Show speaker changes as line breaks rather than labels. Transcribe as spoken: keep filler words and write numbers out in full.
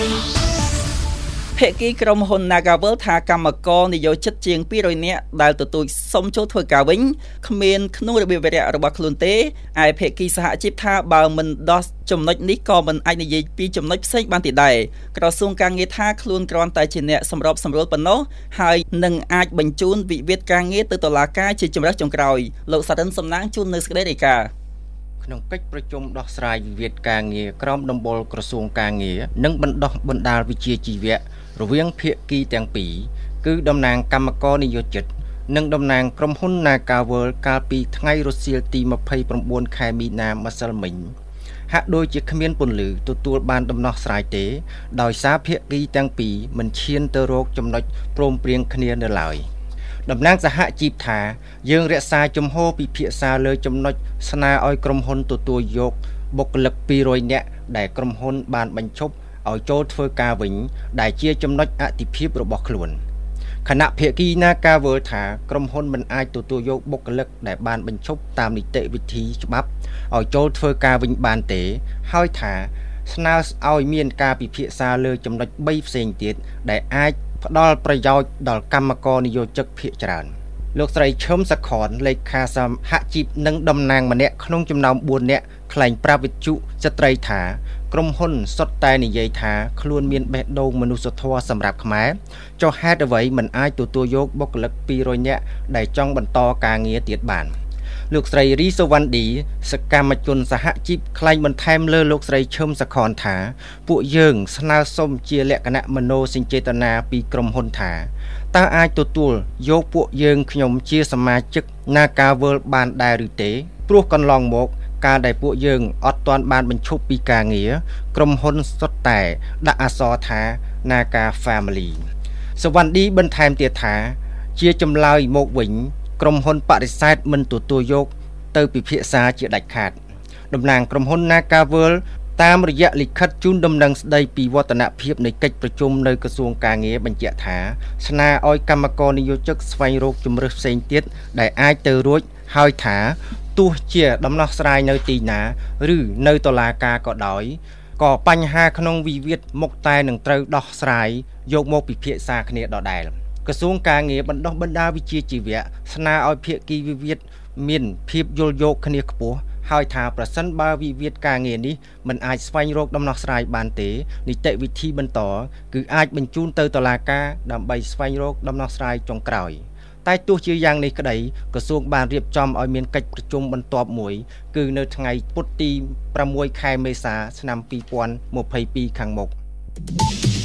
ភេកីក្រុមហ៊ុន Nagavel ថាកម្មករនិយោជិតជាងពីររយនាក់ដែលទទូចសុំចូលធ្វើការវិញគ្មានក្នុងរបៀបវារៈរបស់ខ្លួនទេឯភេកីសហជីពថាបើមិនដោះចំណុចនេះក៏មិនអាចនិយាយពីចំណុចផ្សេងបានទៀតដែរក្រសួងការងារថាខ្លួនគ្រាន់តែជាអ្នកសម្របសម្រួលប៉ុណ្ណោះហើយនឹងអាចបញ្ជូនវិវាទការងារទៅតុលាការជាជំរើសចុងក្រោយលោកសារិនសំណាងជួននៅសេចក្តីរាយការណ៍
ក្នុងកិច្ចប្រជុំដោះស្រាយវិវាទការងារក្រោមដំបូលក្រសួងការងារនិងបណ្ដោះបណ្ដាលវិជ្ជាជីវៈរវាងភាគីទាំងពីរគឺតំណាងកម្មករនិយោជិតនិងតំណាងក្រុមហ៊ុន Nagavel កាលពីថ្ងៃរសៀលទីម្ភៃប្រាំបួនខែមីនាម្សិលមិញហាក់ដូចជាគ្មានពន្លឺទទួលបានដំណោះស្រាយទេដោយសារភាគីទាំងពីរមិនឈានទៅរកចំណុចព្រមព្រៀងគ្នានៅឡើយតំណាងសហជីពថាយើងរក្សាជំហរពិភាក្សាលើចំណុចស្នើឲ្យក្រុមហ៊ុនទទួលយកបុគ្គលិកពីររយនាក់ដែលក្រុមហ៊ុនបានបញ្ឈប់ឲ្យចូលធ្វើការវិញដែលជាចំណុចអតិភិបរបស់ខ្លួនគណៈភាគី Nagavel ថាក្រុមហ៊ុនមិនអាចទទួលយកបុគ្គលិកដែលបានបញ្ឈប់តាមនីតិវិធីច្បាប់ឲ្យចូលធ្វើការវិញបានទេហើយថាស្នើឲ្យមានការពិភាក្សាលើចំណុចបីផ្សេងទៀតដែលអាចផ្ដល់ប្រយោជន៍ដល់កម្មករនិយោជិតភាគច្រើនលោកស្រីឈឹមសខនលេខាសហជីពនិងតំណាងម្នាក់ក្នុងចំណោមបួននាក់ថ្លែងប្រាប់វិទ្យុស្ត្រីថាក្រុមហ៊ុនសុទ្ធតែនិយាយថាខ្លួនមានបេះដូងមនុស្សធម៌សម្រាប់ខ្មែរចុះហេតុអ្វីមិនអាចទទួលយកបុគ្គលិកពីររយនាក់ដែលចង់បន្តការងារទៀតបានលោកស្រីរីសវណ្ឌីសកម្មជនសហជីពថ្លែងបន្ថែមលើលោកស្រីឈឹមសខនថាពួកយើងស្នើសុំជាលក្ខណៈមនោសញ្ចេតនាពីក្រុមហ៊ុនថាតើអាចទទួលយកពួកយើងខ្ញុំជាសមាជិក Nagavel បានដែរឬទេព្រោះកន្លងមកការដែលពួកយើងអត់ទាន់បានបញ្ឈប់ពីការងារក្រុមហ៊ុនសុទ្ធតែដាក់អក្សរថា Naga Family សវណ្ឌីបន្ថែមទៀតថាជាចម្លើយមកវិញក្រុមហ៊ុនបដិសេធមិនទទួលយកទៅពិភាក្សាជាដាច់ខាតតំណាងក្រុមហ៊ុន Nagavel តាមរយៈលិខិតជូនដំណឹងស្ដីពីវឌ្ឍនភាពនៃកិច្ចប្រជុំនៅក្រសួងការងារបញ្ជាក់ថាស្នើឲ្យកម្មករនិយោជិកស្វែងរកជំរើសផ្សេងទៀតដែលអាចទៅរួចហើយថាទោះជាដំណោះស្រាយនៅទីណាឬនៅតុលាការក៏ដោយក៏បញ្ហាក្នុងវិវាទមុខតែនឹងត្រូវដោះស្រាយយកមកពិភាក្សាគ្នាដដែលក្រសួងការងារបណ្ដុះបណ្ដាលវិជ្ជាជីវៈស្នើឲ្យភាគីវិវាទមានភាពយល់យោគគ្នាខ្ពស់ហើយថាប្រសិនបើវិវាទការងារនេះមិនអាចស្វែងរកដំណោះស្រាយបានទេនីតិវិធីបន្តគឺអាចបញ្ជូនទៅតុលាការដើម្បីស្វែងរកដំណោះស្រាយចុងក្រោយតែទោះជាយ៉ាងនេះក្តីក្រសួងបានរៀបចំឲ្យមានកិច្ចប្រជុំបន្ទាប់មួយគឺនៅថ្ងៃពុធទីប្រាំមួយខែមេសាឆ្នាំពីរពាន់ម្ភៃពីរខាងមុខ